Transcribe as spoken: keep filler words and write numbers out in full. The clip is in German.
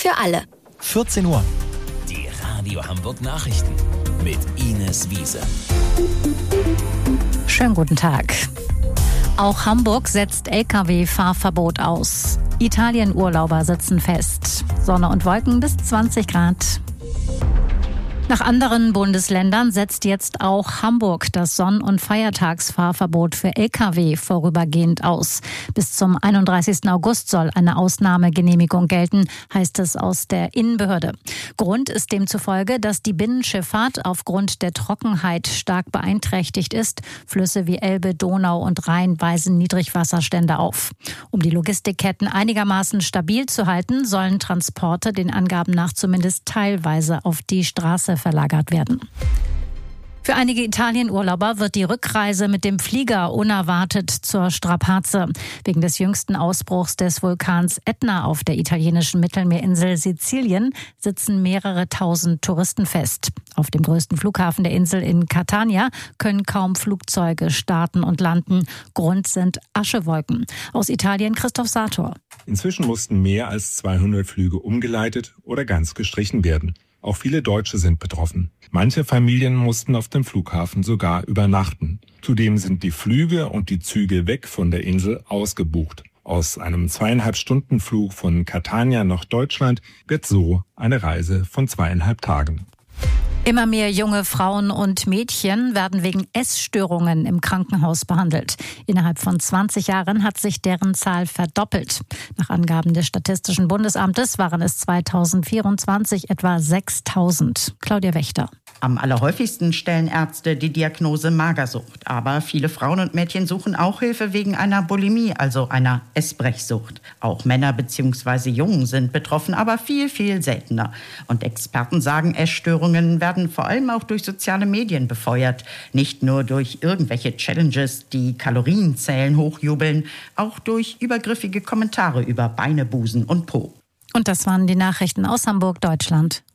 für alle. vierzehn Uhr. Die Radio Hamburg Nachrichten mit Ines Wiese. Schönen guten Tag. Auch Hamburg setzt L K W-Fahrverbot aus. Italien-Urlauber sitzen fest. Sonne und Wolken bis zwanzig Grad. Nach anderen Bundesländern setzt jetzt auch Hamburg das Sonn- und Feiertagsfahrverbot für L K W vorübergehend aus. Bis zum einunddreißigsten August soll eine Ausnahmegenehmigung gelten, heißt es aus der Innenbehörde. Grund ist demzufolge, dass die Binnenschifffahrt aufgrund der Trockenheit stark beeinträchtigt ist. Flüsse wie Elbe, Donau und Rhein weisen Niedrigwasserstände auf. Um die Logistikketten einigermaßen stabil zu halten, sollen Transporte den Angaben nach zumindest teilweise auf die Straße verlagert werden. Für einige Italien-Urlauber wird die Rückreise mit dem Flieger unerwartet zur Strapaze. Wegen des jüngsten Ausbruchs des Vulkans Etna auf der italienischen Mittelmeerinsel Sizilien sitzen mehrere tausend Touristen fest. Auf dem größten Flughafen der Insel in Catania können kaum Flugzeuge starten und landen. Grund sind Aschewolken. Aus Italien Christoph Sator. Inzwischen mussten mehr als zweihundert Flüge umgeleitet oder ganz gestrichen werden. Auch viele Deutsche sind betroffen. Manche Familien mussten auf dem Flughafen sogar übernachten. Zudem sind die Flüge und die Züge weg von der Insel ausgebucht. Aus einem zweieinhalb Stunden Flug von Catania nach Deutschland wird so eine Reise von zweieinhalb Tagen. Immer mehr junge Frauen und Mädchen werden wegen Essstörungen im Krankenhaus behandelt. Innerhalb von zwanzig Jahren hat sich deren Zahl verdoppelt. Nach Angaben des Statistischen Bundesamtes waren es zweitausendvierundzwanzig etwa sechstausend. Claudia Wächter. Am allerhäufigsten stellen Ärzte die Diagnose Magersucht. Aber viele Frauen und Mädchen suchen auch Hilfe wegen einer Bulimie, also einer Essbrechsucht. Auch Männer bzw. Jungen sind betroffen, aber viel, viel seltener. Und Experten sagen, Essstörungen werden vor allem auch durch soziale Medien befeuert. Nicht nur durch irgendwelche Challenges, die Kalorienzählen hochjubeln, auch durch übergriffige Kommentare über Beine, Busen und Po. Und das waren die Nachrichten aus Hamburg, Deutschland